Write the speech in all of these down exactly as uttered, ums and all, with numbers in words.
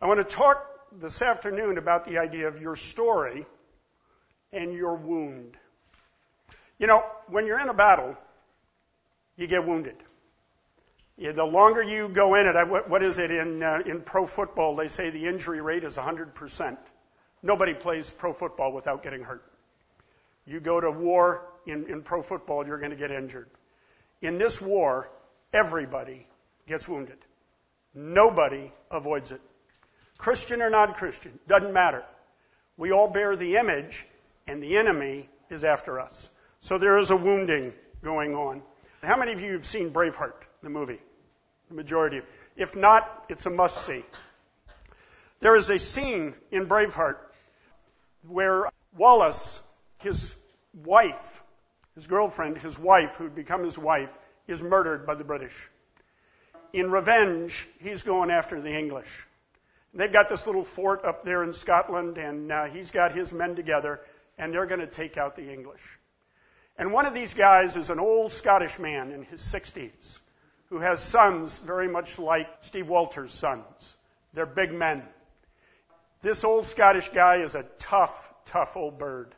I want to talk this afternoon about the idea of your story and your wound. You know, when you're in a battle, you get wounded. Yeah, the longer you go in it, I, what, what is it in uh, in pro football? They say the injury rate is one hundred percent. Nobody plays pro football without getting hurt. You go to war in, in pro football, you're going to get injured. In this war, everybody gets wounded. Nobody avoids it. Christian or non-Christian, doesn't matter. We all bear the image, and the enemy is after us. So there is a wounding going on. How many of you have seen Braveheart, the movie? The majority of you. If not, it's a must-see. There is a scene in Braveheart where Wallace, his wife, his girlfriend, his wife, who had become his wife, is murdered by the British. In revenge, he's going after the English. They've got this little fort up there in Scotland, and uh, he's got his men together, and they're going to take out the English. And one of these guys is an old Scottish man in his sixties who has sons very much like Steve Walter's sons. They're big men. This old Scottish guy is a tough, tough old bird.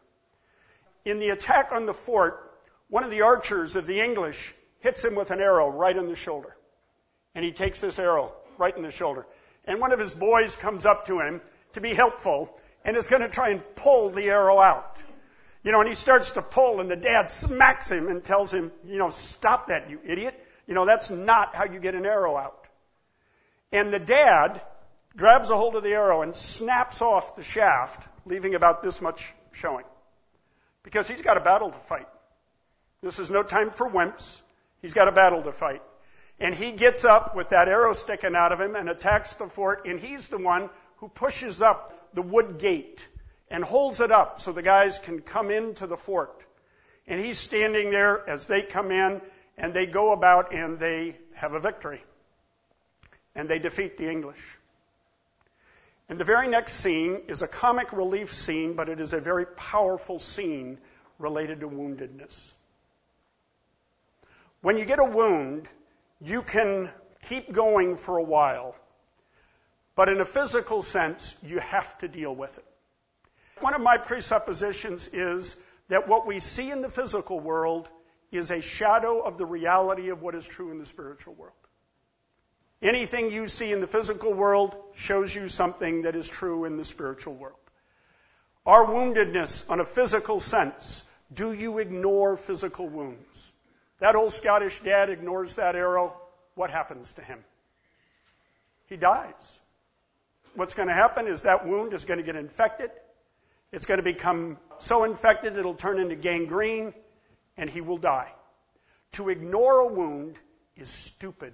In the attack on the fort, one of the archers of the English hits him with an arrow right in the shoulder. And he takes this arrow right in the shoulder. And one of his boys comes up to him to be helpful and is going to try and pull the arrow out. You know, and he starts to pull, and the dad smacks him and tells him, you know, stop that, you idiot. You know, that's not how you get an arrow out. And the dad grabs a hold of the arrow and snaps off the shaft, leaving about this much showing. Because he's got a battle to fight. This is no time for wimps. He's got a battle to fight. And he gets up with that arrow sticking out of him and attacks the fort, and he's the one who pushes up the wood gate and holds it up so the guys can come into the fort. And he's standing there as they come in, and they go about and they have a victory. And they defeat the English. And the very next scene is a comic relief scene, but it is a very powerful scene related to woundedness. When you get a wound, you can keep going for a while. But in a physical sense, you have to deal with it. One of my presuppositions is that what we see in the physical world is a shadow of the reality of what is true in the spiritual world. Anything you see in the physical world shows you something that is true in the spiritual world. Our woundedness on a physical sense, do you ignore physical wounds? That old Scottish dad ignores that arrow. What happens to him? He dies. What's going to happen is that wound is going to get infected. It's going to become so infected it'll turn into gangrene, and he will die. To ignore a wound is stupid.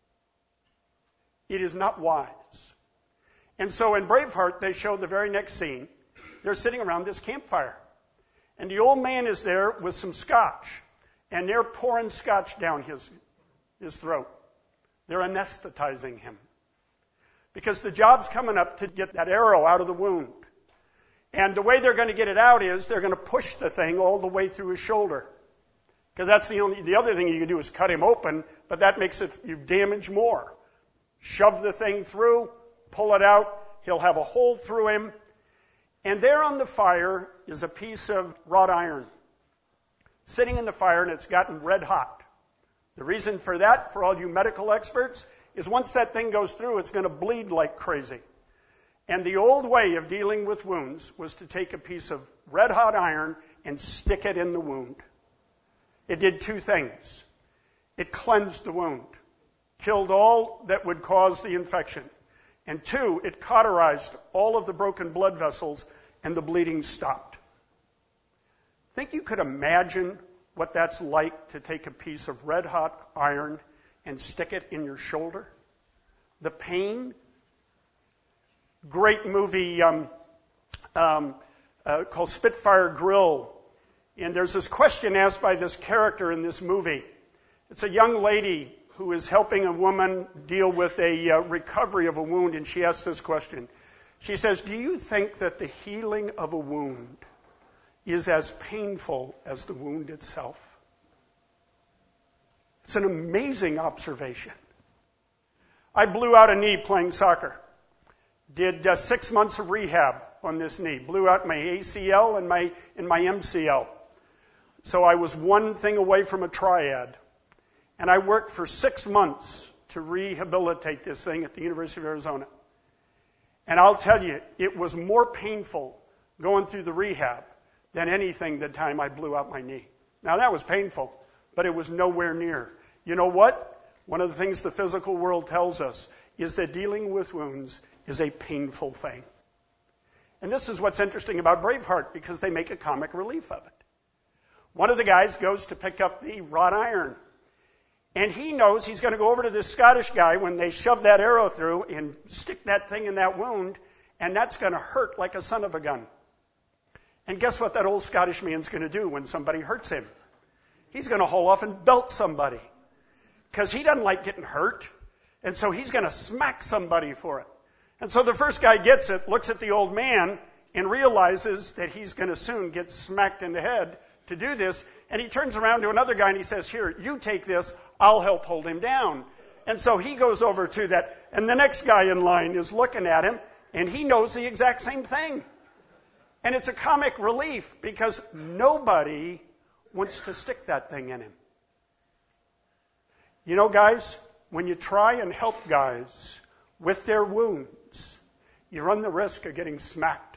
It is not wise. And so in Braveheart, they show the very next scene. They're sitting around this campfire. And the old man is there with some scotch. And they're pouring scotch down his, his throat. They're anesthetizing him. Because the job's coming up to get that arrow out of the wound. And the way they're going to get it out is they're going to push the thing all the way through his shoulder. Because that's the only, the other thing you can do is cut him open, but that makes it, you damage more. Shove the thing through, pull it out, he'll have a hole through him. And there on the fire is a piece of wrought iron. Sitting in the fire, and it's gotten red hot. The reason for that, for all you medical experts, is once that thing goes through, it's going to bleed like crazy. And the old way of dealing with wounds was to take a piece of red-hot iron and stick it in the wound. It did two things. It cleansed the wound, killed all that would cause the infection. And two, it cauterized all of the broken blood vessels, and the bleeding stopped. Think you could imagine what that's like to take a piece of red-hot iron and stick it in your shoulder? The pain? Great movie um, um, uh, called Spitfire Grill. And there's this question asked by this character in this movie. It's a young lady who is helping a woman deal with a uh, recovery of a wound, and she asks this question. She says, do you think that the healing of a wound is as painful as the wound itself? It's an amazing observation. I blew out a knee playing soccer. Did uh, six months of rehab on this knee. Blew out my A C L and my, and my M C L. So I was one thing away from a triad. And I worked for six months to rehabilitate this thing at the University of Arizona. And I'll tell you, it was more painful going through the rehab than anything the time I blew out my knee. Now that was painful, but it was nowhere near. You know what? One of the things the physical world tells us is that dealing with wounds is a painful thing. And this is what's interesting about Braveheart, because they make a comic relief of it. One of the guys goes to pick up the wrought iron. And he knows he's going to go over to this Scottish guy when they shove that arrow through and stick that thing in that wound, and that's going to hurt like a son of a gun. And guess what that old Scottish man's going to do when somebody hurts him? He's going to haul off and belt somebody, because he doesn't like getting hurt. And so he's going to smack somebody for it. And so the first guy gets it, looks at the old man, and realizes that he's going to soon get smacked in the head to do this. And he turns around to another guy and he says, here, you take this, I'll help hold him down. And so he goes over to that, and the next guy in line is looking at him, and he knows the exact same thing. And it's a comic relief, because nobody wants to stick that thing in him. You know, guys, when you try and help guys with their wounds, you run the risk of getting smacked.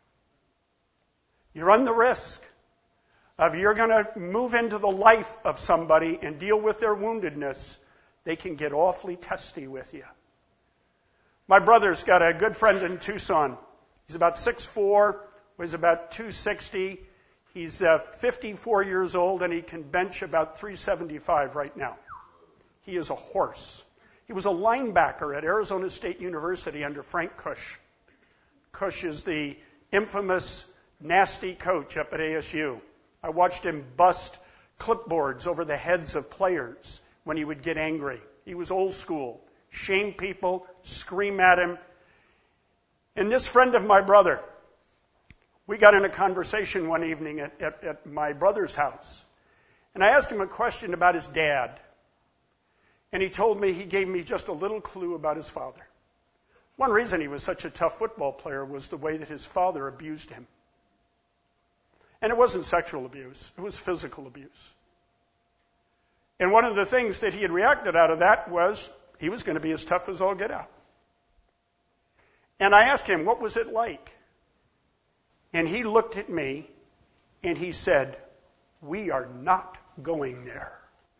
You run the risk of you're going to move into the life of somebody and deal with their woundedness. They can get awfully testy with you. My brother's got a good friend in Tucson. He's about six foot four, weighs about two sixty. He's uh, fifty-four years old, and he can bench about three seventy-five right now. He is a horse. He was a linebacker at Arizona State University under Frank Kush. Kush is the infamous nasty coach up at A S U. I watched him bust clipboards over the heads of players when he would get angry. He was old school. Shame people, scream at him. And this friend of my brother, we got in a conversation one evening at, at, at my brother's house. And I asked him a question about his dad. And he told me, he gave me just a little clue about his father. One reason he was such a tough football player was the way that his father abused him. And it wasn't sexual abuse, it was physical abuse. And one of the things that he had reacted out of that was he was going to be as tough as all get out. And I asked him, what was it like? And he looked at me and he said, we are not going there.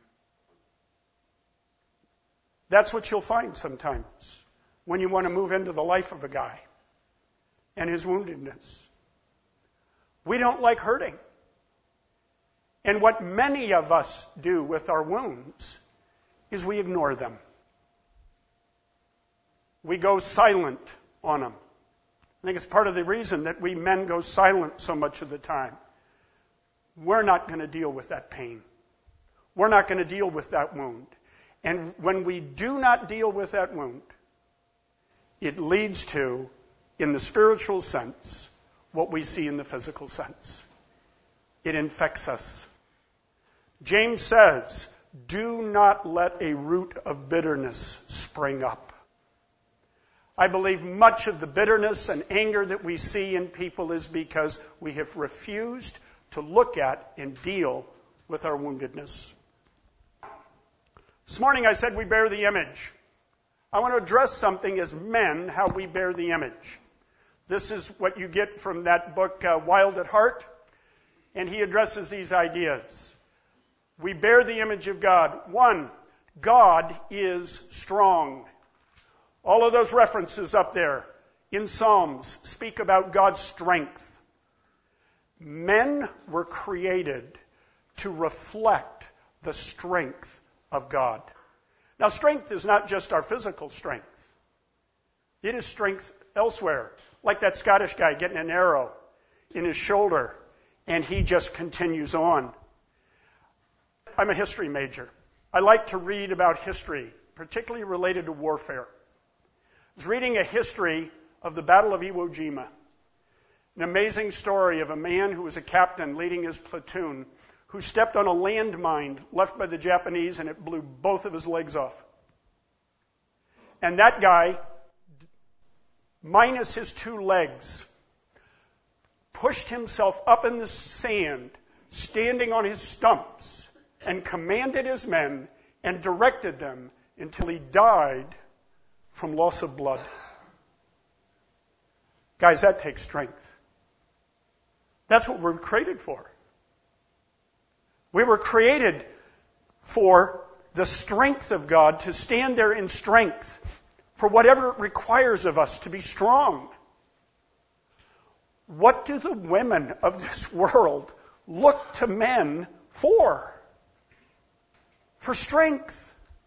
That's what you'll find sometimes when you want to move into the life of a guy and his woundedness. We don't like hurting. And what many of us do with our wounds is we ignore them. We go silent on them. I think it's part of the reason that we men go silent so much of the time. We're not going to deal with that pain. We're not going to deal with that wound. And when we do not deal with that wound, it leads to, in the spiritual sense, what we see in the physical sense. It infects us. James says, do not let a root of bitterness spring up. I believe much of the bitterness and anger that we see in people is because we have refused to look at and deal with our woundedness. This morning I said we bear the image. I want to address something as men, how we bear the image. This is what you get from that book, uh, Wild at Heart, and he addresses these ideas. We bear the image of God. One, God is strong. All of those references up there in Psalms speak about God's strength. Men were created to reflect the strength of God. Now, strength is not just our physical strength. It is strength elsewhere. Like that Scottish guy getting an arrow in his shoulder, and he just continues on. I'm a history major. I like to read about history, particularly related to warfare. I was reading a history of the Battle of Iwo Jima. An amazing story of a man who was a captain leading his platoon who stepped on a landmine left by the Japanese, and it blew both of his legs off. And that guy minus his two legs, pushed himself up in the sand, standing on his stumps, and commanded his men and directed them until he died from loss of blood. Guys, that takes strength. That's what we're created for. We were created for the strength of God, to stand there in strength, for whatever it requires of us to be strong. What do the women of this world look to men for? For strength.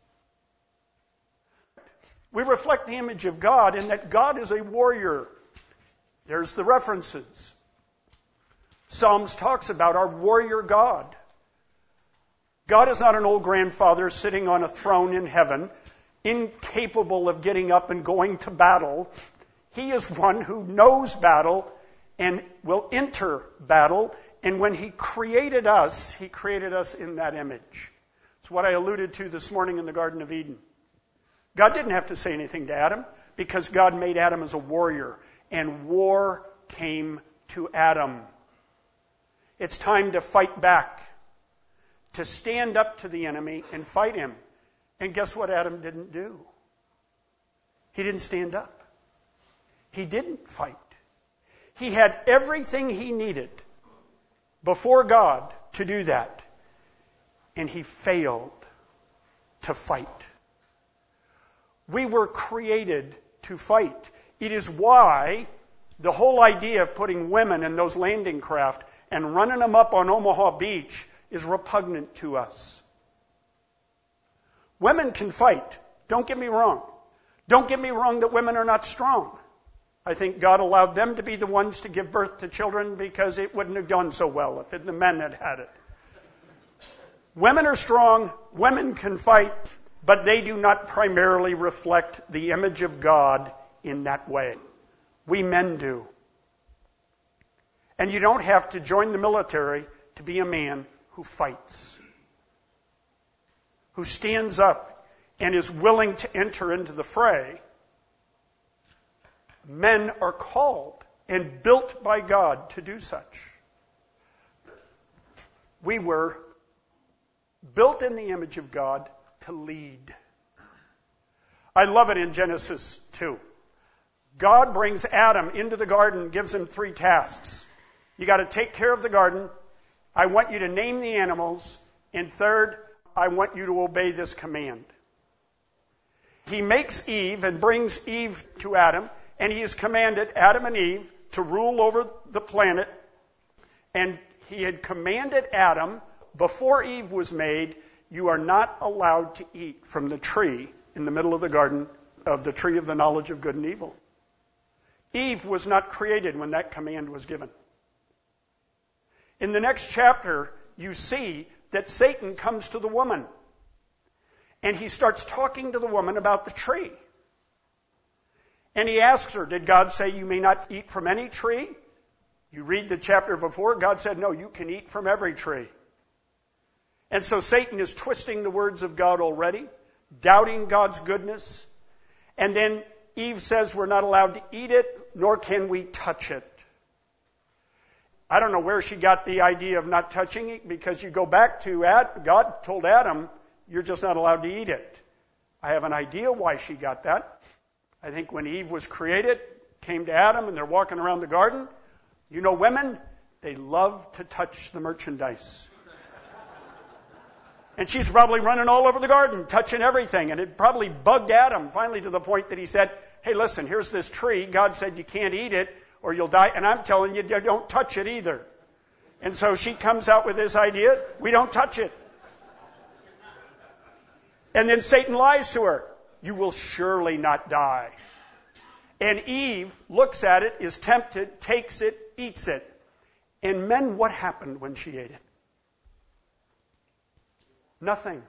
We reflect the image of God in that God is a warrior. There's the references. Psalms talks about our warrior God. God is not an old grandfather sitting on a throne in heaven, incapable of getting up and going to battle. He is one who knows battle and will enter battle. And when he created us, he created us in that image. It's what I alluded to this morning in the Garden of Eden. God didn't have to say anything to Adam because God made Adam as a warrior. And war came to Adam. It's time to fight back, to stand up to the enemy and fight him. And guess what Adam didn't do? He didn't stand up. He didn't fight. He had everything he needed before God to do that. And he failed to fight. We were created to fight. It is why the whole idea of putting women in those landing craft and running them up on Omaha Beach is repugnant to us. Women can fight. Don't get me wrong. Don't get me wrong that women are not strong. I think God allowed them to be the ones to give birth to children because it wouldn't have done so well if the men had had it. Women are strong. Women can fight. But they do not primarily reflect the image of God in that way. We men do. And you don't have to join the military to be a man who fights, who stands up and is willing to enter into the fray. Men are called and built by God to do such. We were built in the image of God to lead. I love it in Genesis two. God brings Adam into the garden, gives him three tasks. You got to take care of the garden. I want you to name the animals. And third, I want you to obey this command. He makes Eve and brings Eve to Adam, and he has commanded Adam and Eve to rule over the planet. And he had commanded Adam, before Eve was made, you are not allowed to eat from the tree in the middle of the garden, of the tree of the knowledge of good and evil. Eve was not created when that command was given. In the next chapter, you see that Satan comes to the woman. And he starts talking to the woman about the tree. And he asks her, did God say you may not eat from any tree? You read the chapter before, God said, no, you can eat from every tree. And so Satan is twisting the words of God already, doubting God's goodness. And then Eve says we're not allowed to eat it, nor can we touch it. I don't know where she got the idea of not touching it, because you go back to Ad, God told Adam, you're just not allowed to eat it. I have an idea why she got that. I think when Eve was created, came to Adam, and they're walking around the garden. You know women, they love to touch the merchandise. And she's probably running all over the garden, touching everything. And it probably bugged Adam finally to the point that he said, hey, listen, here's this tree. God said you can't eat it or you'll die. And I'm telling you, don't touch it either. And so she comes out with this idea, we don't touch it. And then Satan lies to her. You will surely not die. And Eve looks at it, is tempted, takes it, eats it. And men, what happened when she ate it? Nothing.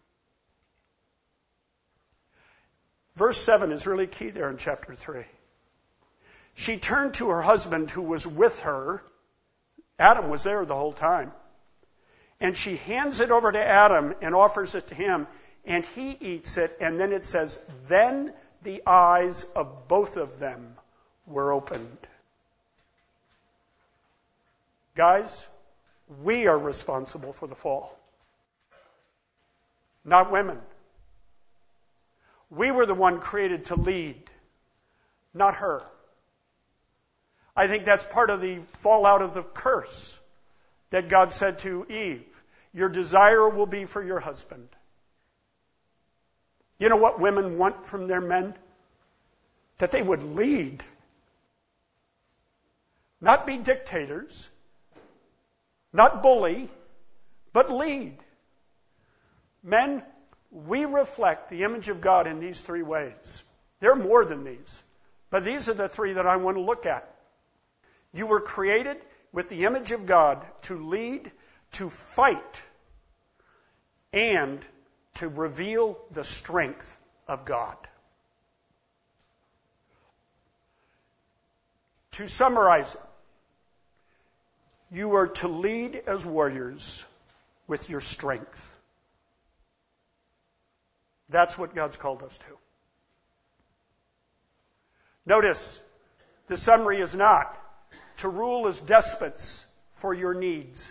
Verse seven is really key there in chapter three. She turned to her husband who was with her. Adam was there the whole time. And she hands it over to Adam and offers it to him. And he eats it. And then it says, then the eyes of both of them were opened. Guys, we are responsible for the fall, not women. We were the one created to lead, not her. I think that's part of the fallout of the curse that God said to Eve. Your desire will be for your husband. You know what women want from their men? That they would lead. Not be dictators, not bully, but lead. Men, we reflect the image of God in these three ways. There are more than these, but these are the three that I want to look at. You were created with the image of God to lead, to fight, and to reveal the strength of God. To summarize it, you are to lead as warriors with your strength. That's what God's called us to. Notice, the summary is not to rule as despots for your needs.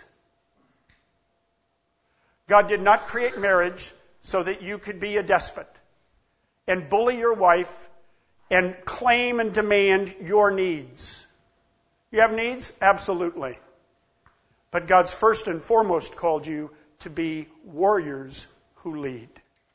God did not create marriage so that you could be a despot and bully your wife and claim and demand your needs. You have needs? Absolutely. But God's first and foremost called you to be warriors who lead.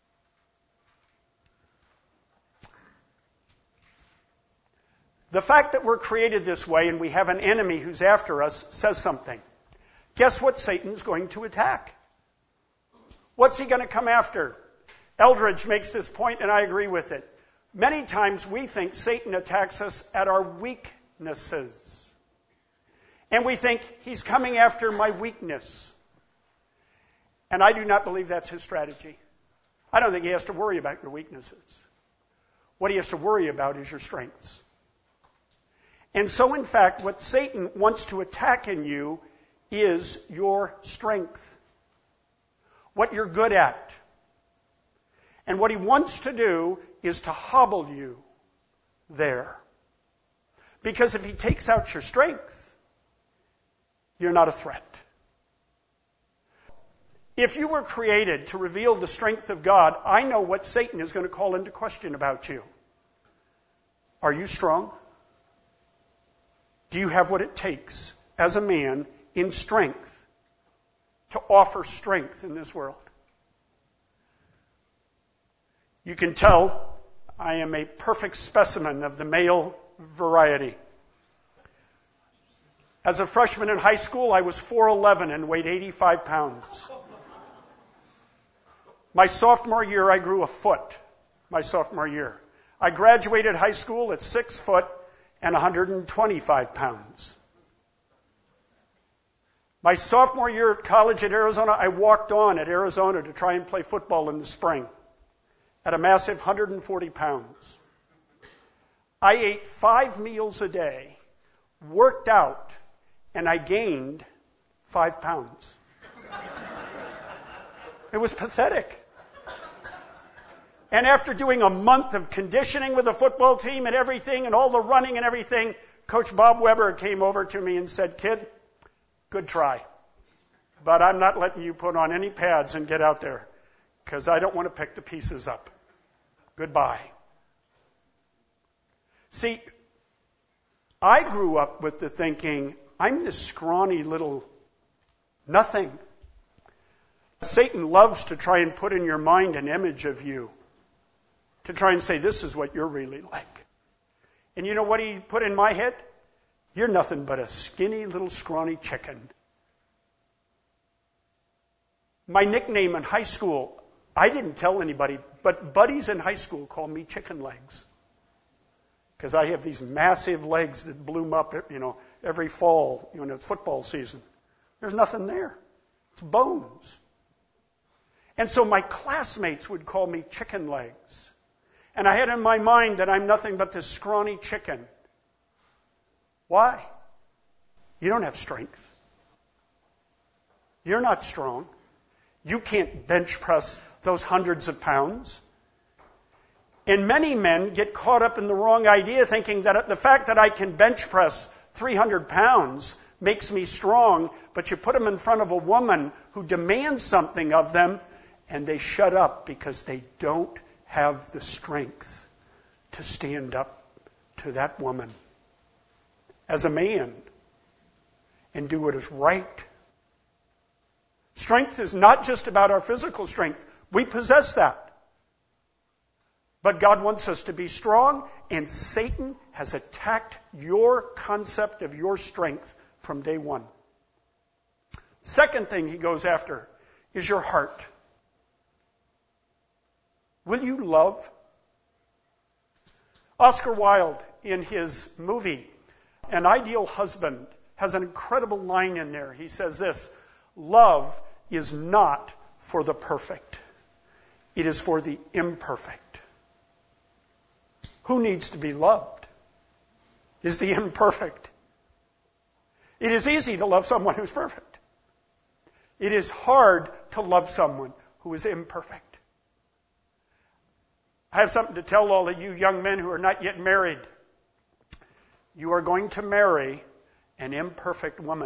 The fact that we're created this way and we have an enemy who's after us says something. Guess what Satan's going to attack? What's he going to come after? Eldridge makes this point, and I agree with it. Many times we think Satan attacks us at our weaknesses. And we think he's coming after my weakness. And I do not believe that's his strategy. I don't think he has to worry about your weaknesses. What he has to worry about is your strengths. And so, in fact, what Satan wants to attack in you is your strength. What you're good at. And what he wants to do is to hobble you there. Because if he takes out your strength, you're not a threat. If you were created to reveal the strength of God, I know what Satan is going to call into question about you. Are you strong? Do you have what it takes as a man in strength to offer strength in this world? You can tell I am a perfect specimen of the male variety. As a freshman in high school, I was four eleven and weighed eighty-five pounds. My sophomore year, I grew a foot. My sophomore year. I graduated high school at six foot and one hundred twenty-five pounds. My sophomore year at college at Arizona, I walked on at Arizona to try and play football in the spring at a massive one hundred forty pounds. I ate five meals a day, worked out, and I gained five pounds. It was pathetic. And after doing a month of conditioning with the football team and everything, and all the running and everything, Coach Bob Weber came over to me and said, "Kid, good try. But I'm not letting you put on any pads and get out there, because I don't want to pick the pieces up. Goodbye." See, I grew up with the thinking, I'm this scrawny little nothing. Satan loves to try and put in your mind an image of you, to try and say, this is what you're really like. And you know what he put in my head? You're nothing but a skinny little scrawny chicken. My nickname in high school, I didn't tell anybody, but buddies in high school called me chicken legs. Because I have these massive legs that bloom up, you know, every fall, you know, it's football season. There's nothing there. It's bones. And so my classmates would call me chicken legs. And I had in my mind that I'm nothing but this scrawny chicken. Why? You don't have strength. You're not strong. You can't bench press those hundreds of pounds. And many men get caught up in the wrong idea, thinking that the fact that I can bench press three hundred pounds makes me strong, but you put them in front of a woman who demands something of them, and they shut up because they don't have the strength to stand up to that woman as a man and do what is right. Strength is not just about our physical strength. We possess that. But God wants us to be strong, and Satan has attacked your concept of your strength from day one. Second thing he goes after is your heart. Will you love? Oscar Wilde, in his movie, An Ideal Husband, has an incredible line in there. He says this: love is not for the perfect. It is for the imperfect. Who needs to be loved is the imperfect. It is easy to love someone who's perfect. It is hard to love someone who is imperfect. I have something to tell all of you young men who are not yet married. You are going to marry an imperfect woman.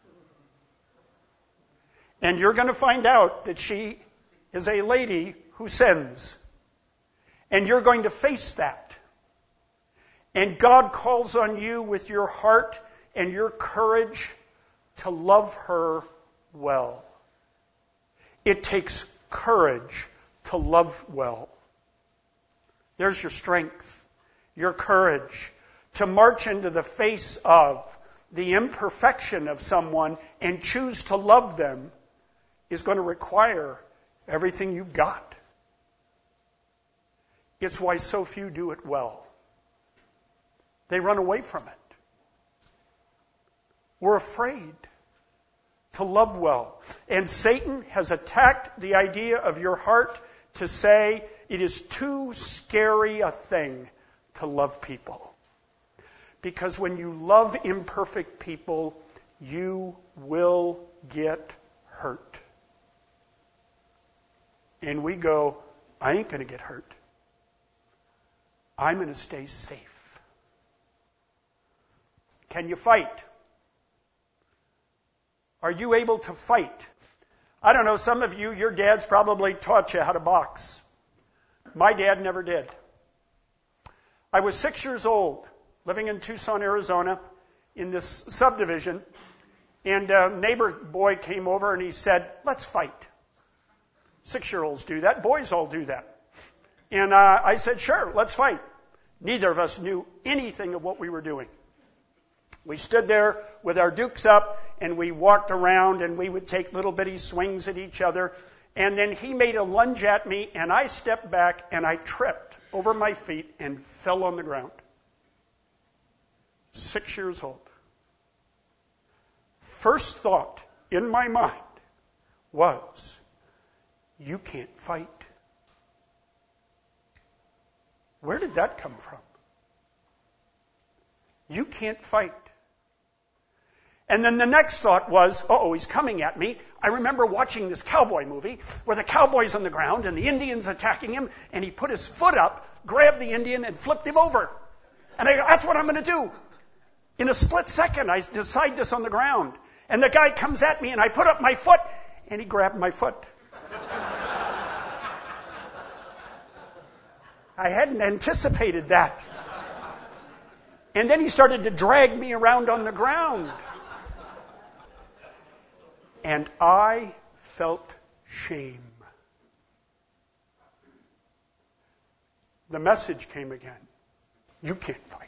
And you're going to find out that she is a lady who sins. And you're going to face that. And God calls on you with your heart and your courage to love her well. It takes courage to love well. There's your strength, your courage to march into the face of the imperfection of someone and choose to love them is going to require everything you've got. It's why so few do it well. They run away from it. We're afraid to love well. And Satan has attacked the idea of your heart to say it is too scary a thing to love people. Because when you love imperfect people, you will get hurt. And we go, I ain't going to get hurt. I'm going to stay safe. Can you fight? Are you able to fight? I don't know, some of you, your dads probably taught you how to box. My dad never did. I was six years old, living in Tucson, Arizona, in this subdivision, and a neighbor boy came over and he said, let's fight. Six-year-olds do that. Boys all do that. And uh, I said, sure, let's fight. Neither of us knew anything of what we were doing. We stood there with our dukes up, and we walked around, and we would take little bitty swings at each other. And then he made a lunge at me, and I stepped back, and I tripped over my feet and fell on the ground. Six years old. First thought in my mind was, you can't fight. Where did that come from? You can't fight. And then the next thought was, uh-oh, he's coming at me. I remember watching this cowboy movie where the cowboy's on the ground and the Indian's attacking him, and he put his foot up, grabbed the Indian, and flipped him over. And I go, that's what I'm going to do. In a split second, I decide this on the ground. And the guy comes at me, and I put up my foot, and he grabbed my foot. I hadn't anticipated that. And then he started to drag me around on the ground. And I felt shame. The message came again. You can't fight.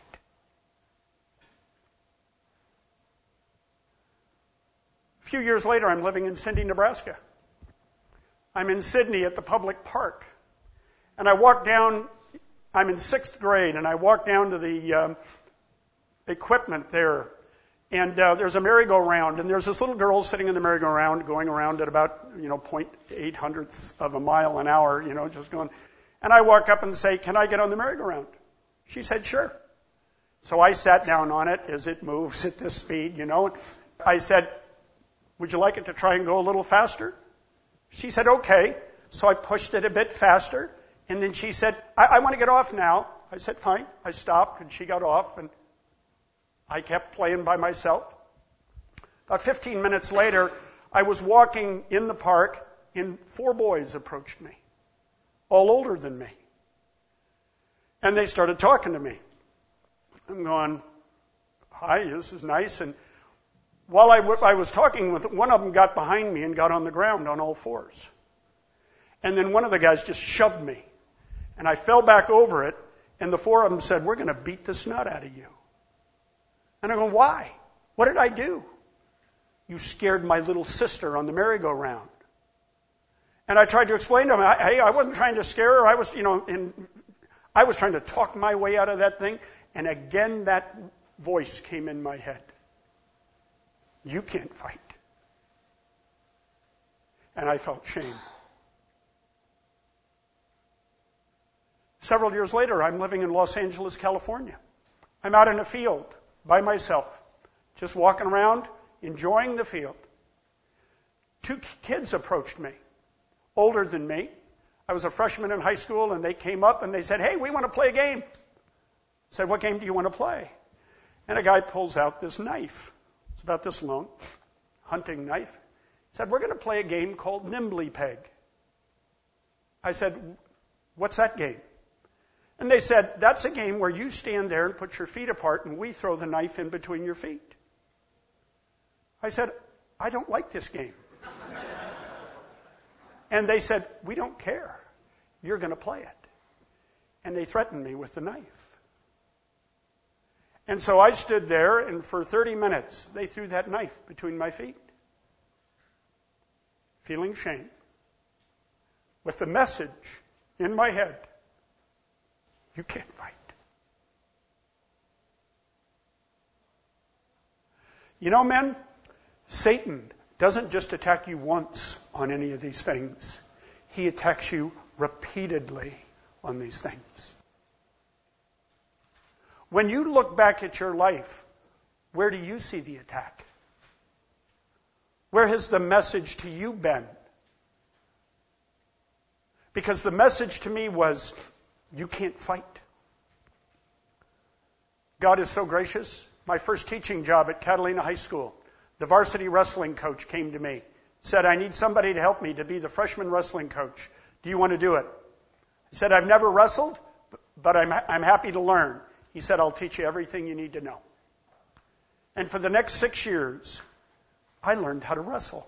A few years later, I'm living in Cindy, Nebraska. I'm in Sydney at the public park. And I walk down, I'm in sixth grade, and I walk down to the um, equipment there. And uh, there's a merry-go-round, and there's this little girl sitting in the merry-go-round, going around at about, you know, point eight hundredths of a mile an hour, you know, just going. And I walk up and say, can I get on the merry-go-round? She said, sure. So I sat down on it as it moves at this speed, you know. I said, would you like it to try and go a little faster? She said, okay. So I pushed it a bit faster, And then she said, I, I want to get off now. I said, fine. I stopped, and she got off, and I kept playing by myself. About fifteen minutes later, I was walking in the park, and four boys approached me, all older than me. And they started talking to me. I'm going, hi, this is nice. And while I, w- I was talking with one of them, got behind me and got on the ground on all fours. And then one of the guys just shoved me. And I fell back over it, and the four of them said, we're going to beat the snot out of you. And I go, why? What did I do? You scared my little sister on the merry-go-round. And I tried to explain to him, hey, I wasn't trying to scare her. I was, you know, in, I was trying to talk my way out of that thing. And again, that voice came in my head. You can't fight. And I felt shame. Several years later, I'm living in Los Angeles, California. I'm out in a field by myself, just walking around, enjoying the field. Two kids approached me, older than me. I was a freshman in high school, and they came up and they said, hey, we want to play a game. I said, what game do you want to play? And a guy pulls out this knife. It's about this long, hunting knife. He said, we're going to play a game called Nimbly Peg. I said, what's that game? And they said, that's a game where you stand there and put your feet apart, and we throw the knife in between your feet. I said, I don't like this game. And they said, we don't care. You're going to play it. And they threatened me with the knife. And so I stood there, and for thirty minutes, they threw that knife between my feet, feeling shame, with the message in my head, you can't fight. You know, men, Satan doesn't just attack you once on any of these things. He attacks you repeatedly on these things. When you look back at your life, where do you see the attack? Where has the message to you been? Because the message to me was, you can't fight. God is so gracious. My first teaching job at Catalina High School, the varsity wrestling coach came to me, said, I need somebody to help me to be the freshman wrestling coach. Do you want to do it? I said, I've never wrestled, but I'm, I'm happy to learn. He said, I'll teach you everything you need to know. And for the next six years, I learned how to wrestle.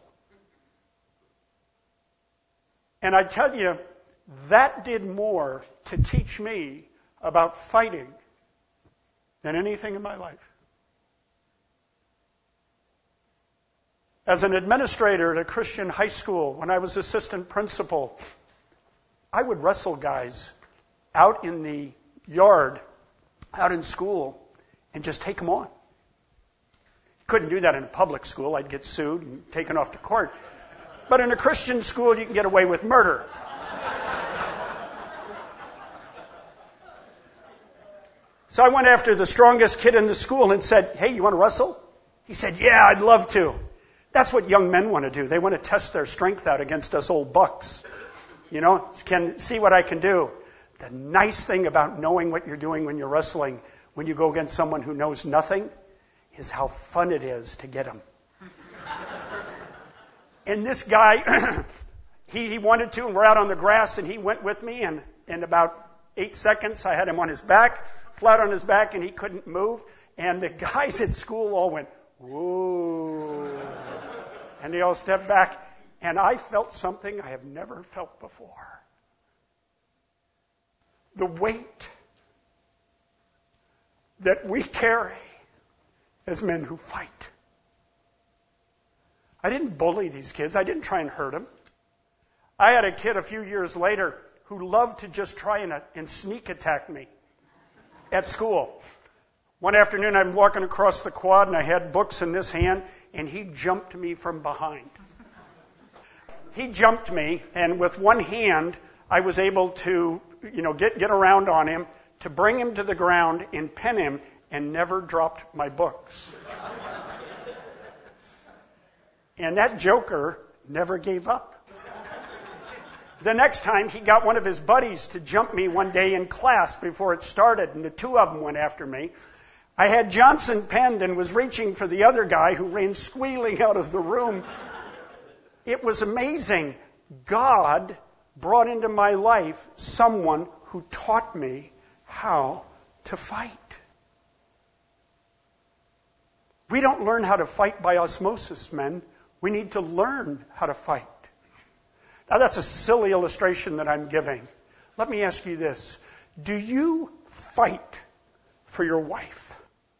And I tell you, that did more to teach me about fighting than anything in my life. As an administrator at a Christian high school, when I was assistant principal, I would wrestle guys out in the yard, out in school, and just take them on. Couldn't do that in a public school. I'd get sued and taken off to court. But in a Christian school, you can get away with murder. So I went after the strongest kid in the school and said, hey, you want to wrestle? He said, yeah, I'd love to. That's what young men want to do. They want to test their strength out against us old bucks. You know, can see what I can do. The nice thing about knowing what you're doing when you're wrestling, when you go against someone who knows nothing, is how fun it is to get him. And this guy, he, he wanted to, and we're out on the grass, and he went with me, and in about eight seconds, I had him on his back, flat on his back, and he couldn't move. And the guys at school all went, whoa. And they all stepped back, and I felt something I have never felt before. The weight that we carry as men who fight. I didn't bully these kids. I didn't try and hurt them. I had a kid a few years later who loved to just try and, and sneak attack me at school. One afternoon, I'm walking across the quad, and I had books in this hand, and he jumped me from behind. He jumped me, and with one hand, I was able to, you know, get, get around on him, to bring him to the ground and pin him, and never dropped my books. And that joker never gave up. The next time, he got one of his buddies to jump me one day in class before it started, and the two of them went after me. I had Johnson penned and was reaching for the other guy who ran squealing out of the room. It was amazing. God brought into my life someone who taught me how to fight. We don't learn how to fight by osmosis, men. We need to learn how to fight. Now, that's a silly illustration that I'm giving. Let me ask you this. Do you fight for your wife?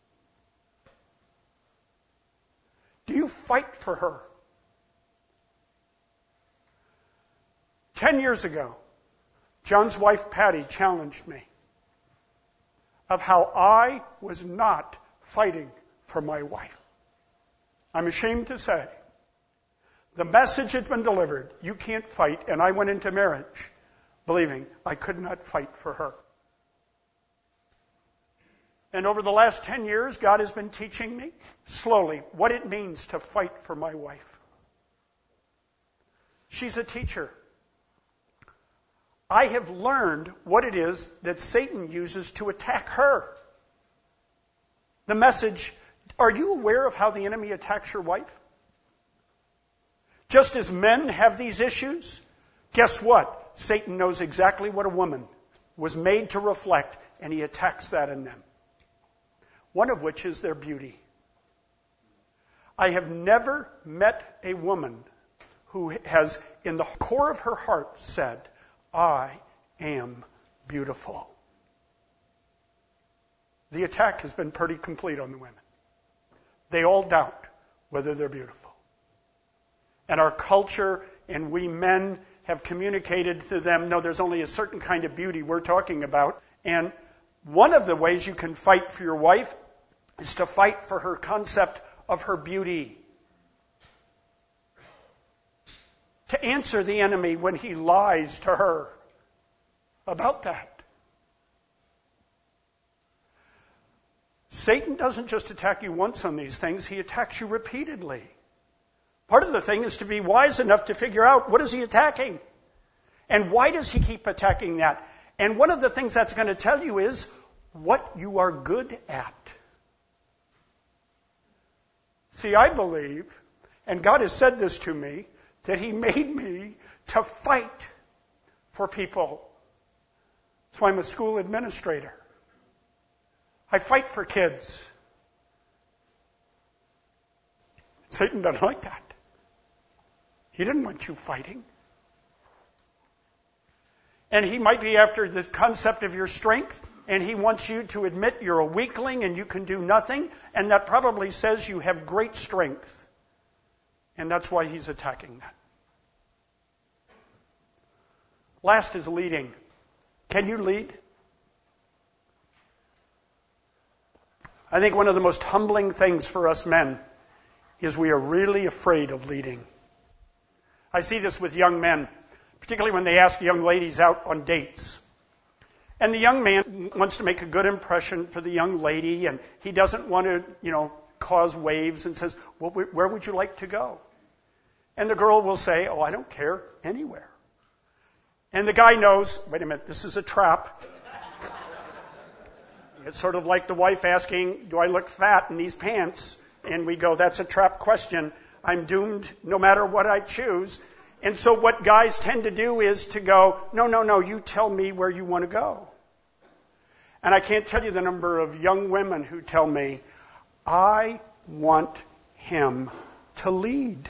Do you fight for her? Ten years ago, John's wife, Patty, challenged me of how I was not fighting for my wife. I'm ashamed to say, the message had been delivered, you can't fight, and I went into marriage believing I could not fight for her. And over the last ten years, God has been teaching me slowly what it means to fight for my wife. She's a teacher. I have learned what it is that Satan uses to attack her. The message, are you aware of how the enemy attacks your wife? Just as men have these issues, guess what? Satan knows exactly what a woman was made to reflect, and he attacks that in them. One of which is their beauty. I have never met a woman who has, in the core of her heart, said, I am beautiful. The attack has been pretty complete on the women. They all doubt whether they're beautiful. And our culture and we men have communicated to them, no, there's only a certain kind of beauty we're talking about. And one of the ways you can fight for your wife is to fight for her concept of her beauty. To answer the enemy when he lies to her about that. Satan doesn't just attack you once on these things, he attacks you repeatedly. Part of the thing is to be wise enough to figure out what is he attacking? And why does he keep attacking that? And one of the things that's going to tell you is what you are good at. See, I believe, and God has said this to me, that he made me to fight for people. That's why I'm a school administrator. I fight for kids. Satan doesn't like that. He didn't want you fighting. And he might be after the concept of your strength, and he wants you to admit you're a weakling and you can do nothing, and that probably says you have great strength. And that's why he's attacking that. Last is leading. Can you lead? I think one of the most humbling things for us men is we are really afraid of leading. I see this with young men, particularly when they ask young ladies out on dates. And the young man wants to make a good impression for the young lady, and he doesn't want to, you know, cause waves, and says, well, where would you like to go? And the girl will say, oh, I don't care, anywhere. And the guy knows, wait a minute, this is a trap. It's sort of like the wife asking, do I look fat in these pants? And we go, that's a trap question. I'm doomed no matter what I choose. And so what guys tend to do is to go, no, no, no, you tell me where you want to go. And I can't tell you the number of young women who tell me, I want him to lead.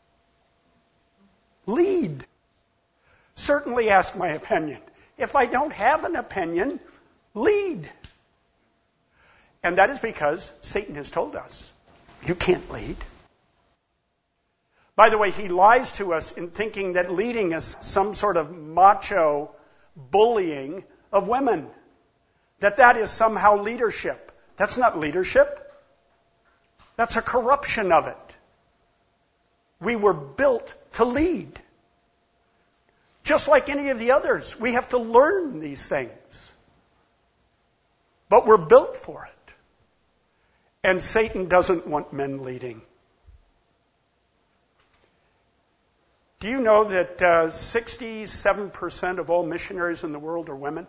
Lead. Certainly ask my opinion. If I don't have an opinion, lead. And that is because Satan has told us, you can't lead. By the way, he lies to us in thinking that leading is some sort of macho bullying of women. That that is somehow leadership. That's not leadership. That's a corruption of it. We were built to lead. Just like any of the others, we have to learn these things. But we're built for it. And Satan doesn't want men leading. Do you know that uh, sixty-seven percent of all missionaries in the world are women?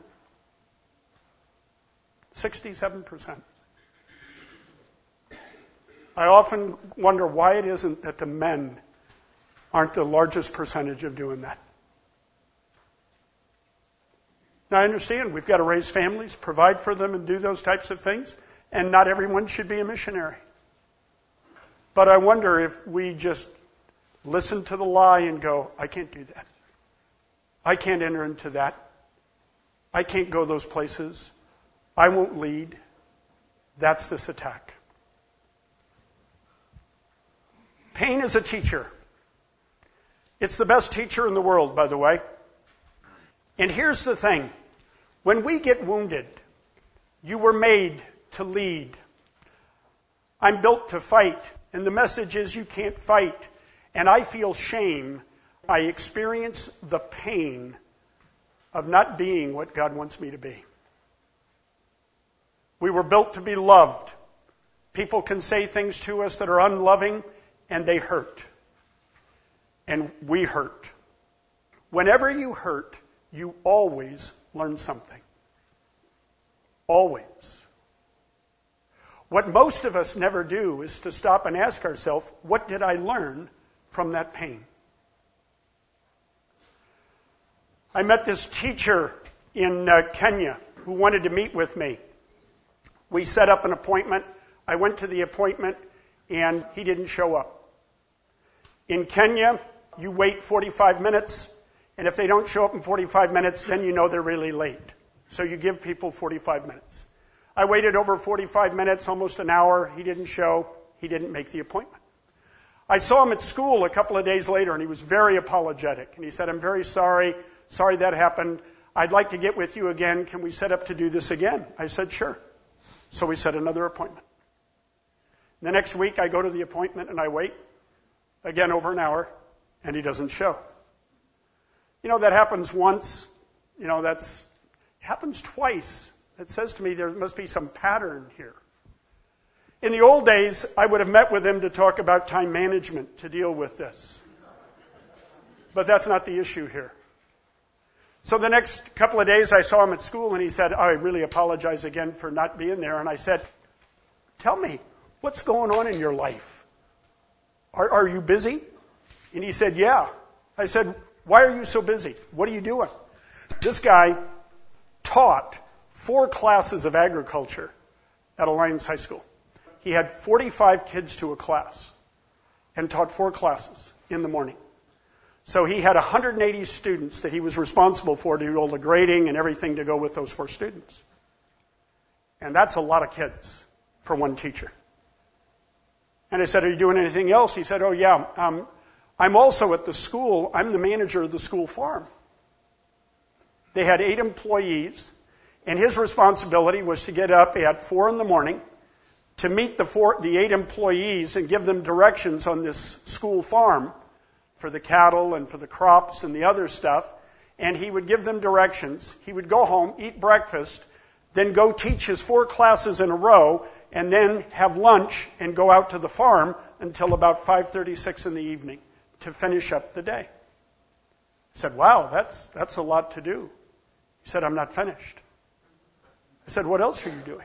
sixty-seven percent. I often wonder why it isn't that the men aren't the largest percentage of doing that. Now, I understand we've got to raise families, provide for them, and do those types of things, and not everyone should be a missionary. But I wonder if we just listen to the lie and go, I can't do that. I can't enter into that. I can't go those places. I won't lead. That's this attack. Pain is a teacher. It's the best teacher in the world, by the way. And here's the thing. When we get wounded, you were made to lead. I'm built to fight. And the message is you can't fight. And I feel shame. I experience the pain of not being what God wants me to be. We were built to be loved. People can say things to us that are unloving, and they hurt. And we hurt. Whenever you hurt, you always learn something. Always. What most of us never do is to stop and ask ourselves, what did I learn from that pain? I met this teacher in uh, Kenya who wanted to meet with me. We set up an appointment. I went to the appointment, and he didn't show up. In Kenya, you wait forty-five minutes, and if they don't show up in forty-five minutes, then you know they're really late. So you give people forty-five minutes. I waited over forty-five minutes, almost an hour. He didn't show. He didn't make the appointment. I saw him at school a couple of days later, and he was very apologetic. And he said, I'm very sorry. Sorry that happened. I'd like to get with you again. Can we set up to do this again? I said, sure. So we set another appointment. The next week, I go to the appointment, and I wait. Again, over an hour, and he doesn't show. You know, that happens once. You know, that's happens twice. It says to me there must be some pattern here. In the old days, I would have met with him to talk about time management to deal with this. But that's not the issue here. So the next couple of days, I saw him at school, and he said, I really apologize again for not being there. And I said, tell me, what's going on in your life? Are, are you busy? And he said, yeah. I said, why are you so busy? What are you doing? This guy taught four classes of agriculture at Alliance High School. He had forty-five kids to a class and taught four classes in the morning. So he had one hundred eighty students that he was responsible for to do all the grading and everything to go with those four students. And that's a lot of kids for one teacher. And I said, are you doing anything else? He said, oh, yeah. Um, I'm also at the school. I'm the manager of the school farm. They had eight employees, and his responsibility was to get up at four in the morning to meet the, four, the eight employees and give them directions on this school farm for the cattle and for the crops and the other stuff. And he would give them directions. He would go home, eat breakfast, then go teach his four classes in a row, and then have lunch and go out to the farm until about five thirty-six in the evening to finish up the day. I said, wow, that's that's a lot to do. He said, I'm not finished. I said, what else are you doing?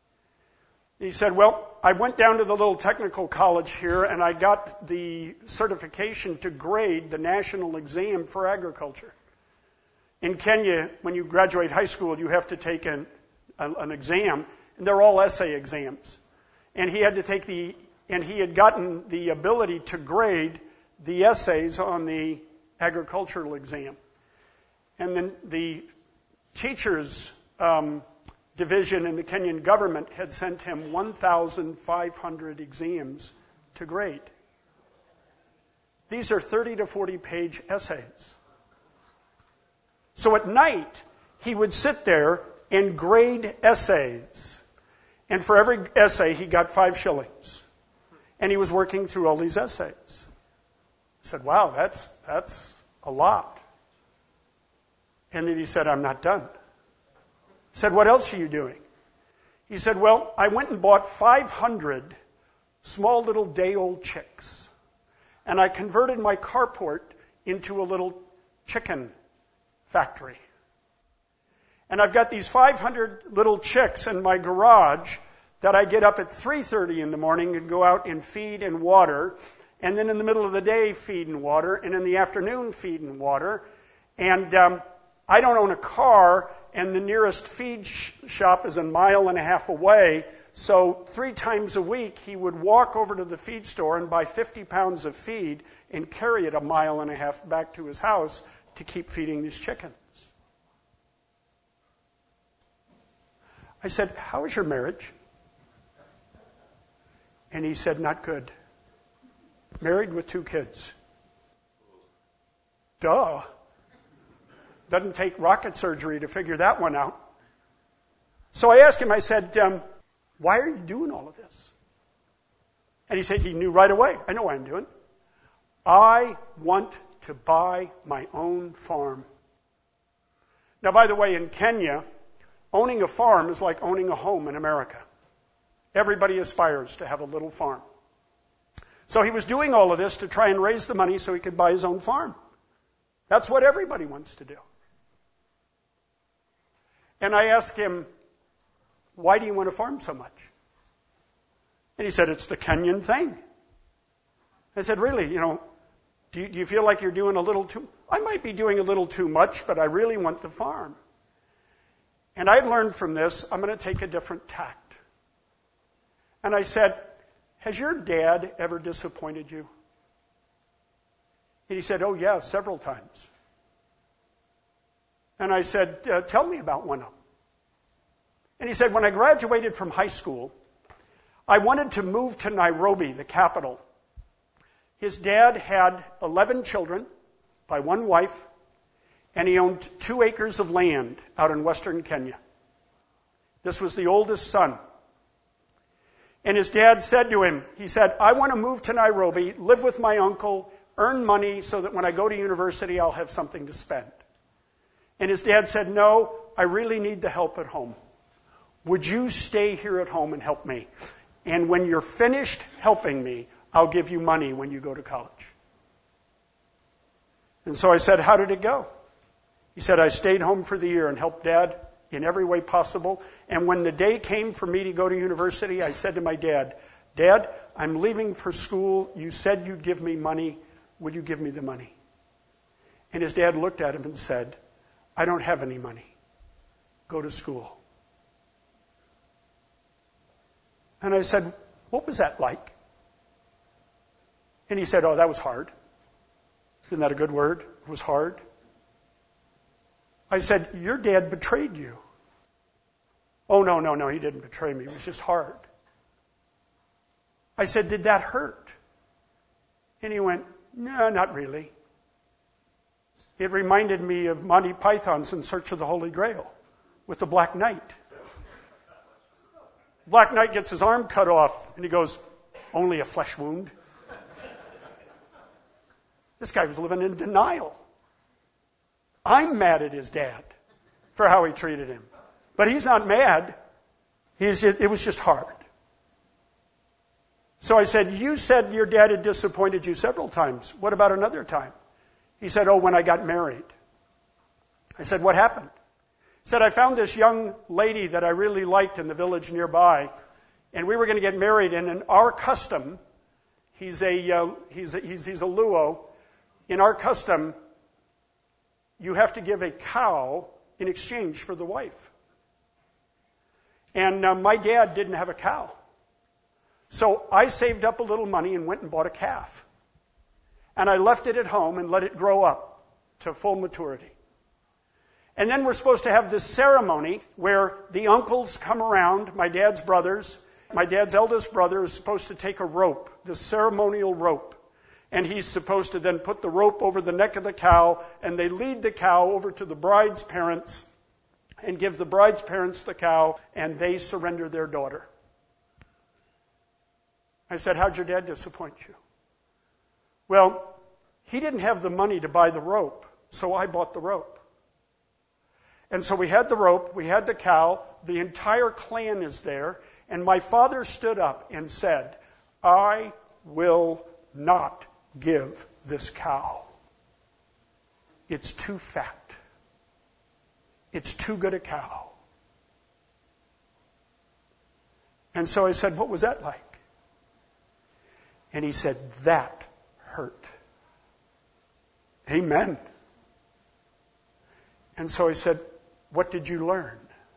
He said, well, I went down to the little technical college here, and I got the certification to grade the national exam for agriculture. In Kenya, when you graduate high school, you have to take an, an exam, and they're all essay exams. And he had to take the, and he had gotten the ability to grade the essays on the agricultural exam. And then the teachers um, division in the Kenyan government had sent him one thousand five hundred exams to grade. These are thirty to forty page essays. So at night, he would sit there and grade essays. And for every essay, he got five shillings. And he was working through all these essays. I said, wow, that's that's a lot. And then he said, I'm not done. I said, what else are you doing? He said, well, I went and bought five hundred small little day-old chicks. And I converted my carport into a little chicken factory. And I've got these five hundred little chicks in my garage that I get up at three thirty in the morning and go out and feed and water, and then in the middle of the day feed and water, and in the afternoon feed and water. And um, I don't own a car, and the nearest feed sh- shop is a mile and a half away. So three times a week, he would walk over to the feed store and buy fifty pounds of feed and carry it a mile and a half back to his house to keep feeding these chickens. I said, "How is your marriage?" And he said, "Not good. Married with two kids." Duh. Doesn't take rocket surgery to figure that one out. So I asked him, I said, um, "Why are you doing all of this?" And he said, he knew right away. I know what I'm doing. I want to buy my own farm. Now, by the way, in Kenya, owning a farm is like owning a home in America. Everybody aspires to have a little farm. So he was doing all of this to try and raise the money so he could buy his own farm. That's what everybody wants to do. And I asked him, "Why do you want to farm so much?" And he said, "It's the Kenyan thing." I said, "Really, you know, do you, do you feel like you're doing a little too..." I might be doing a little too much, but I really want the farm. And I learned from this, I'm going to take a different tact. And I said, "Has your dad ever disappointed you?" And he said, "Oh, yeah, several times." And I said, uh, "Tell me about one of them." And he said, "When I graduated from high school, I wanted to move to Nairobi, the capital. His dad had eleven children by one wife, and he owned two acres of land out in western Kenya. This was the oldest son. And his dad said to him, he said, "I want to move to Nairobi, live with my uncle, earn money so that when I go to university, I'll have something to spend." And his dad said, "No, I really need the help at home. Would you stay here at home and help me? And when you're finished helping me, I'll give you money when you go to college." And so I said, "How did it go?" He said, "I stayed home for the year and helped Dad in every way possible. And when the day came for me to go to university, I said to my dad, 'Dad, I'm leaving for school. You said you'd give me money. Would you give me the money?' And his dad looked at him and said, 'I don't have any money. Go to school.'" And I said, "What was that like?" And he said, "Oh, that was hard." Isn't that a good word? It was hard. I said, "Your dad betrayed you." "Oh, no, no, no, he didn't betray me. It was just hard." I said, "Did that hurt?" And he went, "No, not really. It reminded me of Monty Python's In Search of the Holy Grail with the Black Knight. Black Knight gets his arm cut off, and he goes, 'Only a flesh wound.'" This guy was living in denial. I'm mad at his dad for how he treated him. But he's not mad. He's, it, it was just hard. So I said, "You said your dad had disappointed you several times. What about another time?" He said, "Oh, when I got married." I said, "What happened?" He said, "I found this young lady that I really liked in the village nearby, and we were going to get married. And in our custom, he's a, uh, he's a, he's, he's a Luo. In our custom, you have to give a cow in exchange for the wife. And uh, my dad didn't have a cow. So I saved up a little money and went and bought a calf. And I left it at home and let it grow up to full maturity. And then we're supposed to have this ceremony where the uncles come around, my dad's brothers. My dad's eldest brother is supposed to take a rope, this ceremonial rope. And he's supposed to then put the rope over the neck of the cow, and they lead the cow over to the bride's parents and give the bride's parents the cow, and they surrender their daughter. I said, "How'd your dad disappoint you?" "Well, he didn't have the money to buy the rope, so I bought the rope." And so we had the rope, we had the cow, the entire clan is there, and my father stood up and said, "I will not give this cow." It's too fat. It's too good a cow. And so I said, what was that like? And he said, that hurt. Amen. And so I said, what did you learn?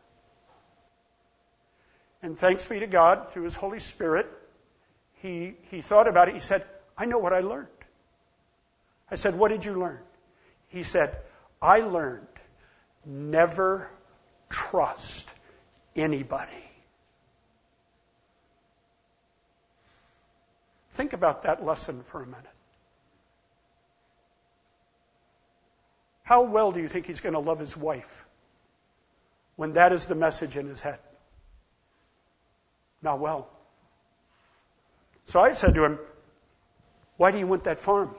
And thanks be to God, through His Holy Spirit, he, he thought about it. He said, I know what I learned. I said, what did you learn? He said, I learned never trust anybody. Think about that lesson for a minute. How well do you think he's going to love his wife when that is the message in his head? Not well. So I said to him, why do you want that farm?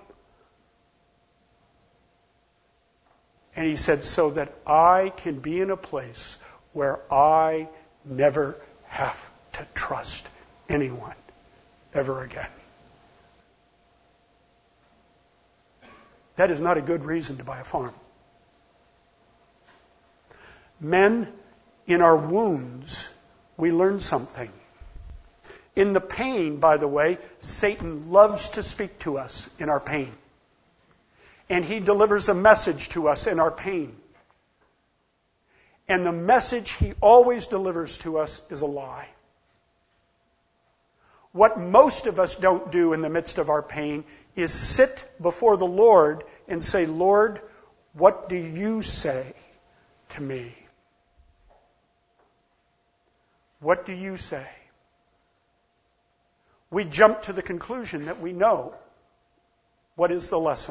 And he said, so that I can be in a place where I never have to trust anyone ever again. That is not a good reason to buy a farm. Men, in our wounds, we learn something. In the pain, by the way, Satan loves to speak to us in our pain. And he delivers a message to us in our pain. And the message he always delivers to us is a lie. What most of us don't do in the midst of our pain is sit before the Lord and say, Lord, what do you say to me? What do you say? We jump to the conclusion that we know. What is the lesson?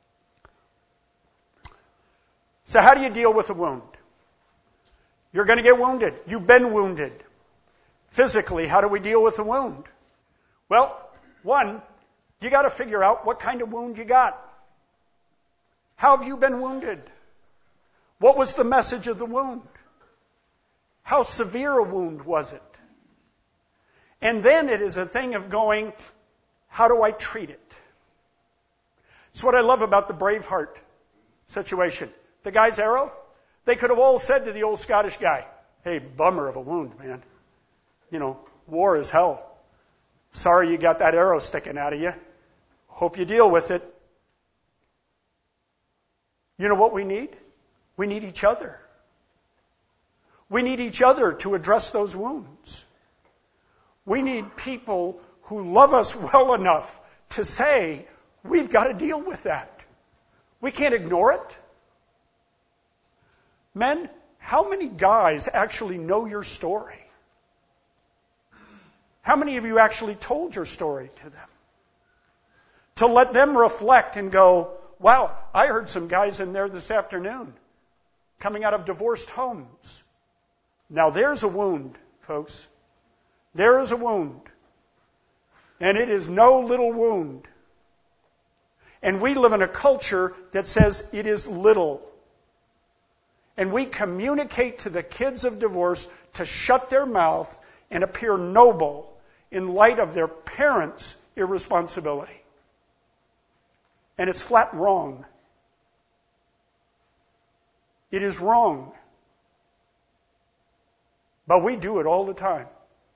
So how do you deal with a wound? You're going to get wounded. You've been wounded. Physically, how do we deal with the wound? Well, one, you got to figure out what kind of wound you got. How have you been wounded? What was the message of the wound? How severe a wound was it? And then it is a thing of going, how do I treat it? It's what I love about the Braveheart situation. The guy's arrow, they could have all said to the old Scottish guy, hey, bummer of a wound, man. You know, war is hell. Sorry you got that arrow sticking out of you. Hope you deal with it. You know what we need? We need each other. We need each other to address those wounds. We need people who love us well enough to say, we've got to deal with that. We can't ignore it. Men, how many guys actually know your story? How many of you actually told your story to them? To let them reflect and go, wow, I heard some guys in there this afternoon coming out of divorced homes. Now there's a wound, folks. There is a wound. And it is no little wound. And we live in a culture that says it is little. And we communicate to the kids of divorce to shut their mouth and appear noble in light of their parents' irresponsibility. And it's flat wrong. It is wrong. But we do it all the time.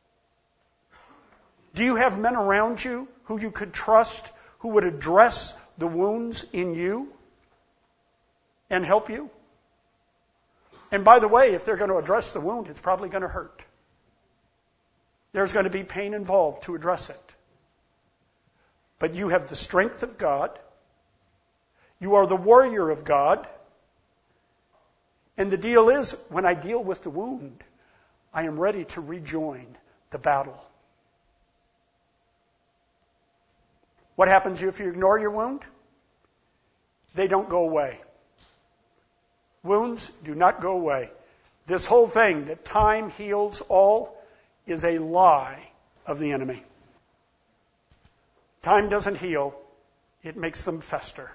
Do you have men around you who you could trust, who would address the wounds in you and help you? And by the way, if they're going to address the wound, it's probably going to hurt. There's going to be pain involved to address it. But you have the strength of God. You are the warrior of God. And the deal is, when I deal with the wound, I am ready to rejoin the battle. What happens if you ignore your wound? They don't go away. Wounds do not go away. This whole thing that time heals all is a lie of the enemy. Time doesn't heal. It makes them fester.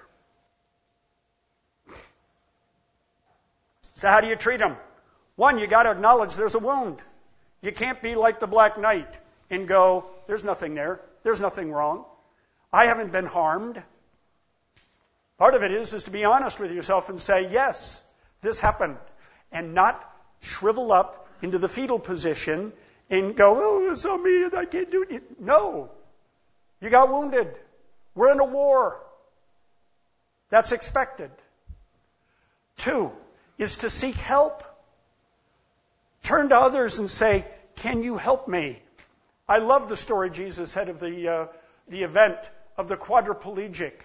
So how do you treat them? One, you got to acknowledge there's a wound. You can't be like the Black Knight and go, there's nothing there. There's nothing wrong. I haven't been harmed. Part of it is, is to be honest with yourself and say, yes, this happened. And not shrivel up into the fetal position and go, oh, it's on me and I can't do it. No. You got wounded. We're in a war. That's expected. Two is to seek help. Turn to others and say, can you help me? I love the story Jesus had of the, uh, the event of the quadriplegic.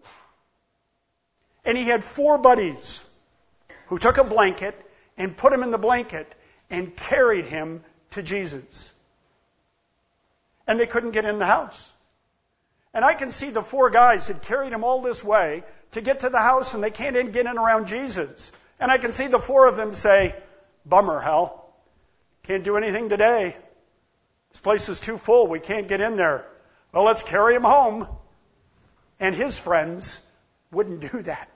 And he had four buddies who took a blanket and put him in the blanket and carried him to Jesus. And they couldn't get in the house. And I can see the four guys had carried him all this way to get to the house, and they can't even get in around Jesus. And I can see the four of them say, bummer, Hal. Can't do anything today. This place is too full. We can't get in there. Well, let's carry him home. And his friends wouldn't do that.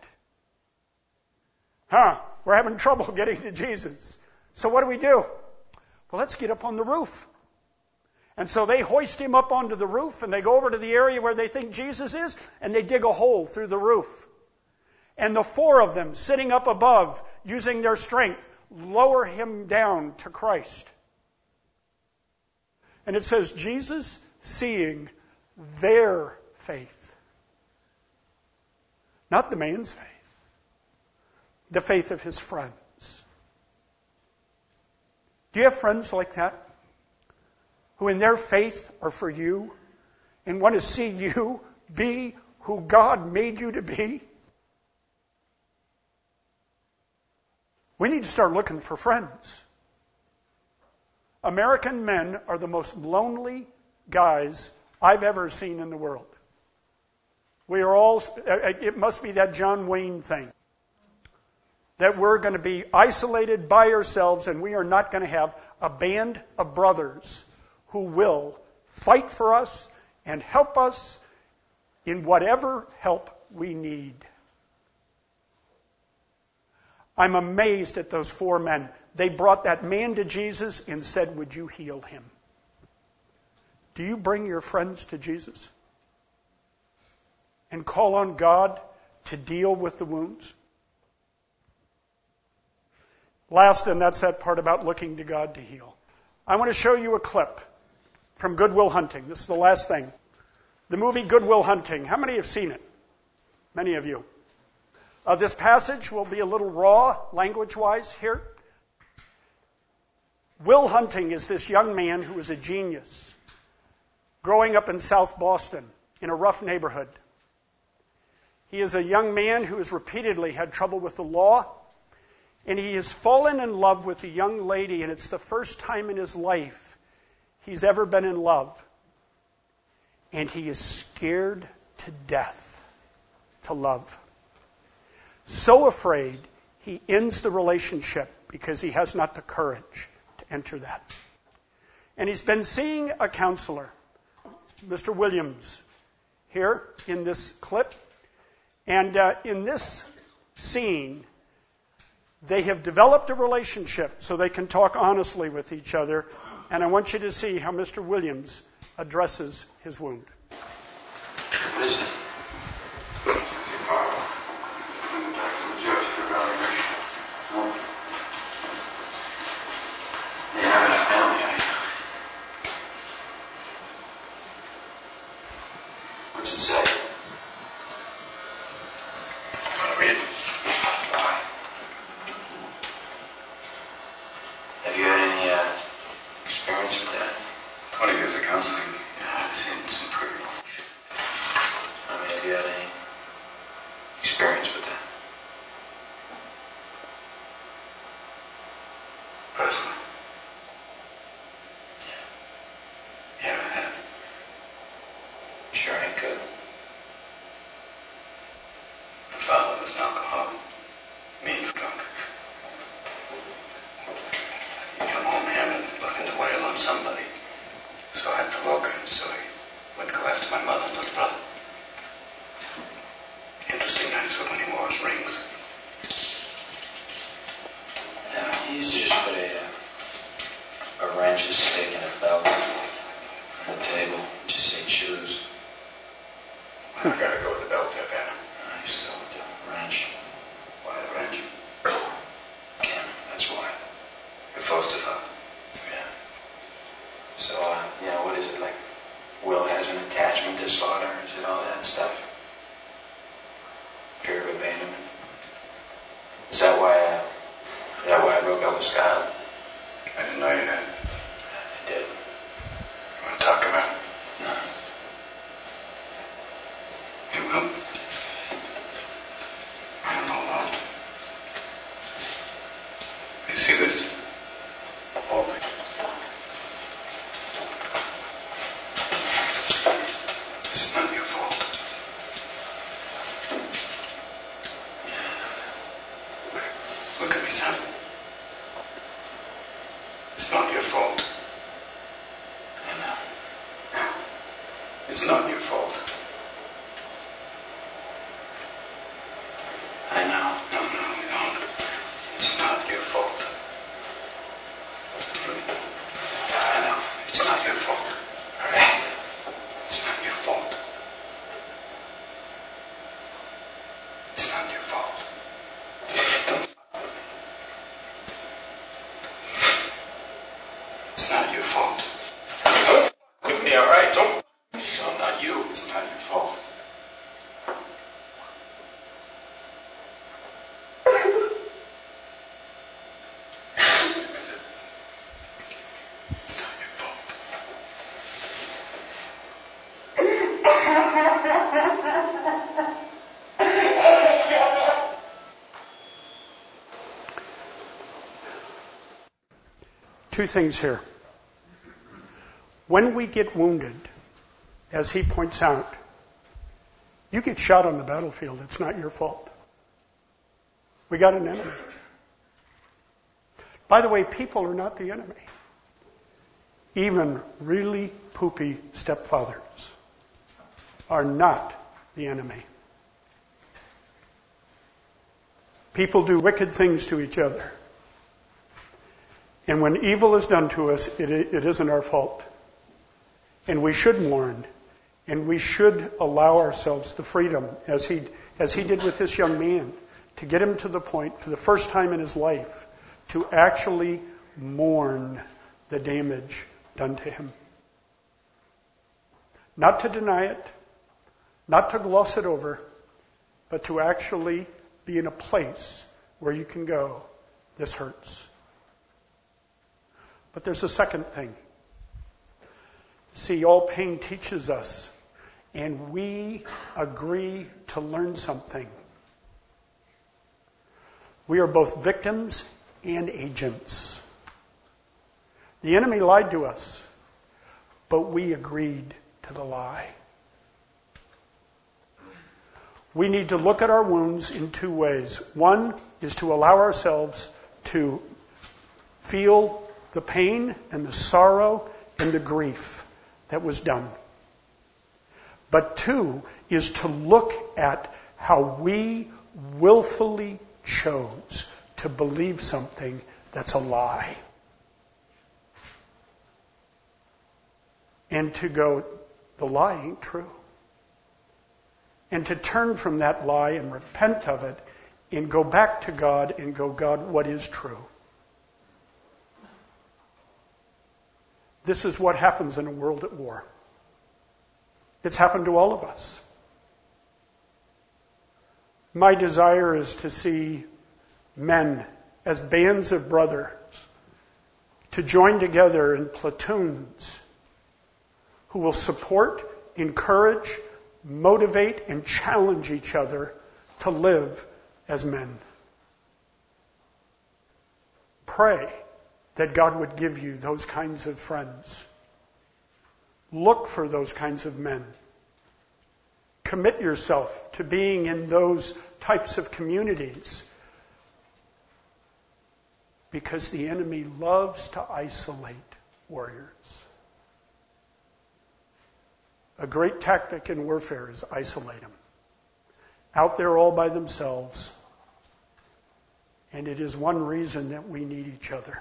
Huh, we're having trouble getting to Jesus. So what do we do? Well, let's get up on the roof. And so they hoist him up onto the roof, and they go over to the area where they think Jesus is, and they dig a hole through the roof. And the four of them, sitting up above, using their strength, lower him down to Christ. And it says, Jesus, seeing their faith. Not the man's faith. The faith of his friends. Do you have friends like that? Who in their faith are for you and want to see you be who God made you to be? We need to start looking for friends. American men are the most lonely guys I've ever seen in the world. We are all, it must be that John Wayne thing. That we're going to be isolated by ourselves and we are not going to have a band of brothers who will fight for us and help us in whatever help we need. I'm amazed at those four men. They brought that man to Jesus and said, would you heal him? Do you bring your friends to Jesus? And call on God to deal with the wounds? Last, and that's that part about looking to God to heal. I want to show you a clip from Good Will Hunting. This is the last thing. The movie Good Will Hunting. How many have seen it? Many of you. Uh, this passage will be a little raw, language-wise, here. Will Hunting is this young man who is a genius, growing up in South Boston, in a rough neighborhood. He is a young man who has repeatedly had trouble with the law, and he has fallen in love with a young lady, and it's the first time in his life he's ever been in love. And he is scared to death to love. So afraid, he ends the relationship because he has not the courage to enter that. And he's been seeing a counselor, Mister Williams, here in this clip. And uh, in this scene, they have developed a relationship so they can talk honestly with each other. And I want you to see how Mister Williams addresses his wound. What is it? What's it say? Want to read it? Why? Have you had any uh, experience with that? Twenty years of counseling. Yeah, I've seen some pretty bullshit. I mean, have you had any experience with that? Personally. Yeah. Yeah, I have. Sure I could. My father was an alcoholic. Mean drunk. He'd come home hammered, looking to wail on somebody. So I'd provoke him, so he wouldn't go after my mother and little brother. Interesting nights were when he wore his rings. Yeah, he used to just put a, uh, a rancher's steak in a belt on the table, just say choose. I gotta go with the belt tip, Anna. I used to go with foster father. Yeah. So, uh, you know, what is it like? Will has an attachment disorder? Is it all that stuff? Fear of abandonment? Is that why, uh, is that why I broke up with Skylar? I didn't know you had. I did. You want to talk about it? No. You will. I don't know, Lord. You see this? Oh. It's not your fault. Look at me, son. It's not your fault. I know. It's not your fault. I know. No, no, no. It's not your fault. I know. It's not your fault. All right. It's not your fault. It's not your fault. It's not your fault. With me, all right? Don't. So I'm not you. It's not your fault. It's not your fault. Two things here. When we get wounded, as he points out, you get shot on the battlefield. It's not your fault. We got an enemy. By the way, people are not the enemy. Even really poopy stepfathers are not the enemy. People do wicked things to each other. And when evil is done to us, it, it isn't our fault. And we should mourn. And we should allow ourselves the freedom, as he, as he did with this young man, to get him to the point, for the first time in his life, to actually mourn the damage done to him. Not to deny it, not to gloss it over, but to actually be in a place where you can go, this hurts. But there's a second thing. See, all pain teaches us, and we agree to learn something. We are both victims and agents. The enemy lied to us, but we agreed to the lie. We need to look at our wounds in two ways. One is to allow ourselves to feel the pain and the sorrow and the grief that was done. But two is to look at how we willfully chose to believe something that's a lie. And to go, the lie ain't true. And to turn from that lie and repent of it and go back to God and go, God, what is true? This is what happens in a world at war. It's happened to all of us. My desire is to see men as bands of brothers, to join together in platoons who will support, encourage, motivate, and challenge each other to live as men. Pray that God would give you those kinds of friends. Look for those kinds of men. Commit yourself to being in those types of communities, because the enemy loves to isolate warriors. A great tactic in warfare is isolate them. Out there all by themselves. And it is one reason that we need each other.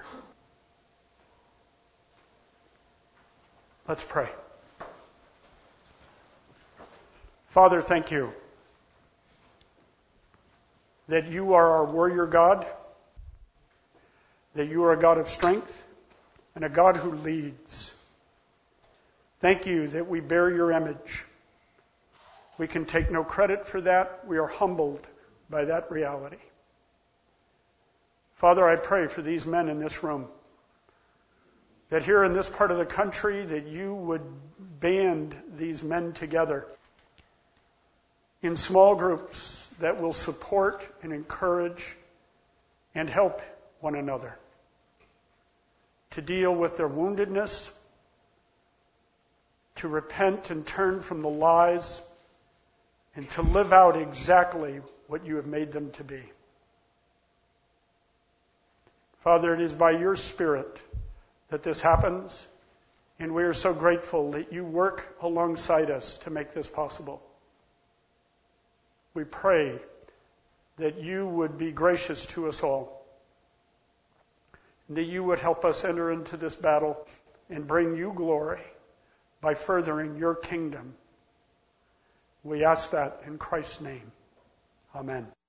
Let's pray. Father, thank you that you are our warrior God, that you are a God of strength and a God who leads. Thank you that we bear your image. We can take no credit for that. We are humbled by that reality. Father, I pray for these men in this room, that here in this part of the country, that you would band these men together in small groups that will support and encourage and help one another to deal with their woundedness, to repent and turn from the lies, and to live out exactly what you have made them to be. Father, it is by your Spirit that this happens, and we are so grateful that you work alongside us to make this possible. We pray that you would be gracious to us all, and that you would help us enter into this battle and bring you glory by furthering your kingdom. We ask that in Christ's name. Amen.